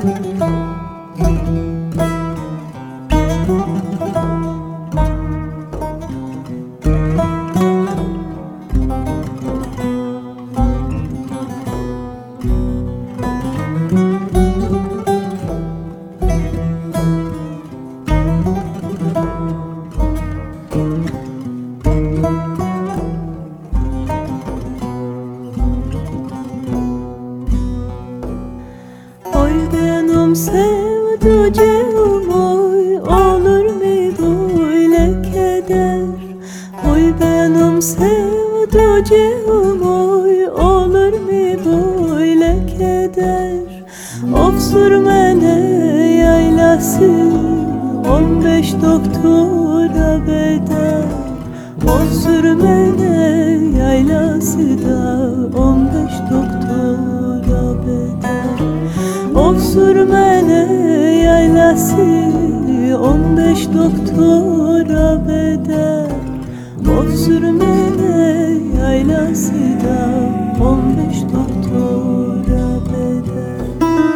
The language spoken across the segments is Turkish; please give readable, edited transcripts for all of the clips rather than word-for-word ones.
Oy benim sevdiceğim oy, olur mu böyle keder? Oy benim sevdiceğim oy, olur mu böyle keder? Of sürmene yaylası 15 doktora bedel. Of sürmene yaylası da 15 doktora bedel. Of sürmene yaylası 15 doktora bedel. Of sürmene yaylası da 15 doktora bedel.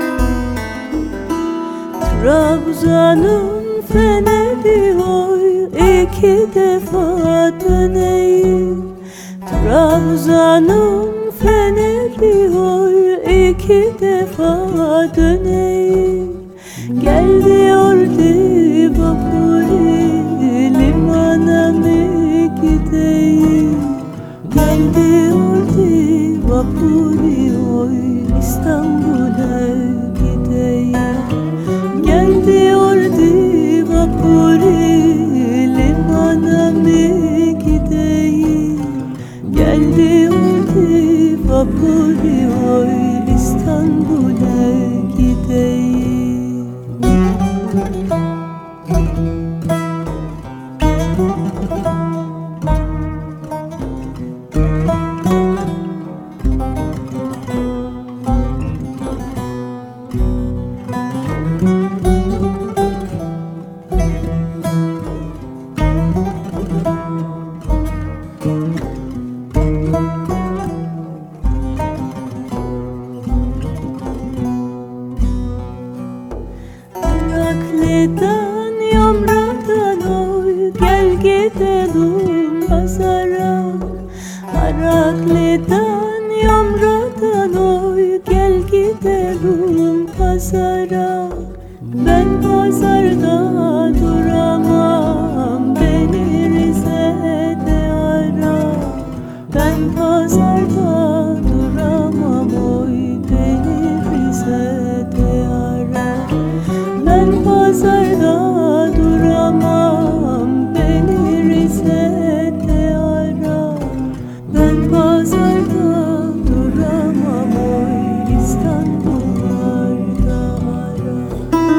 Trabzon'un feneri oy, 2 defa döneyim. Trabzon'un feneri oy, 2 defa döneyim. Gel diyordu vapuri, limana mı gideyim? Gel diyordu vapuri oy, İstanbul'a gideyim. Gel diyordu vapuri, limana mı gideyim? Gel diyordu vapuri oy, İstanbul'a gideyim. Araklı'dan Yomra'dan oy, gel gidelim pazara. Araklı'dan Yomra'dan oy, gel gidelim pazara. Ben pazarda duramam, beni Rize'de ara. Ben pazarda duramam oy, beni Rize'de ara. Ben pazarda duramam, beni Rize'de ara. Ben pazarda duramam oy, İstanbul'larda ara.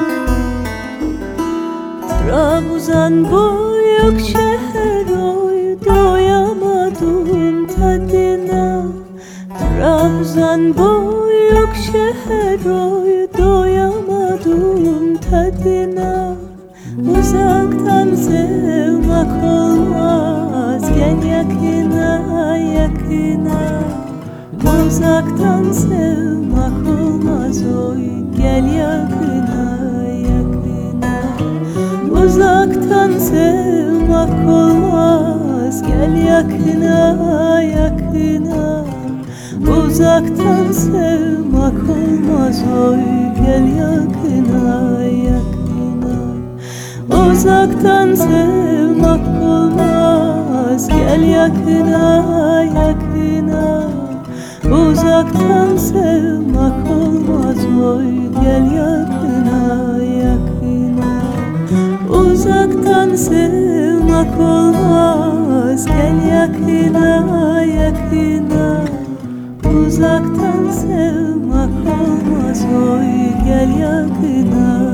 Trabzon büyük şehir oy, doyamadım tadına. Trabzon büyük şehir oy, doyamadım tadına. Uzaktan sevmek olmaz, gel yakına yakına. Uzaktan sevmek olmaz oy, gel yakına yakına. Uzaktan sevmek olmaz, gel yakına yakına. Uzaktan sevmek olmaz oy, gel yakına yakına. Uzaktan sevmek olmaz, gel yakına yakına. Uzaktan sevmek olmaz oy, gel yakına yakına. Uzaktan sevmek olmaz, gel yakına yakına. Uzaktan sevmek olmaz oy, gel yakına